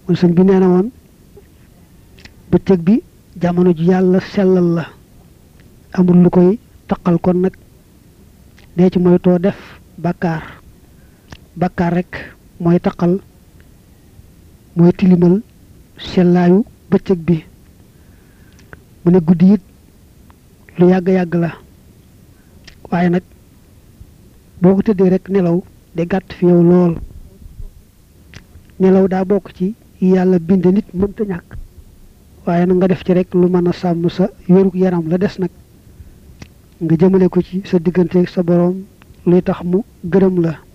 kon sëñ bi nee na woon bëccëg bi jamono ju yàlla sellal la amul lu koy taqal kon nag dee ci moytoo def bàkkaar rek mooy taqal mooy tilimal sellaayu bëccëg bi mu ne guddi it lu yàgg-yàgg la waaye nag boo ko tëddee rek nelaw de gàtt fi yow lool nelaw daa bokk ci yàlla bind nit mënta ñàkk waaye nag nga def ci rek lu mën a sàmm sa wérug yaram la des nag nga jëmale ko ci sa digganteeg sa boroom luy tax mu gërëm la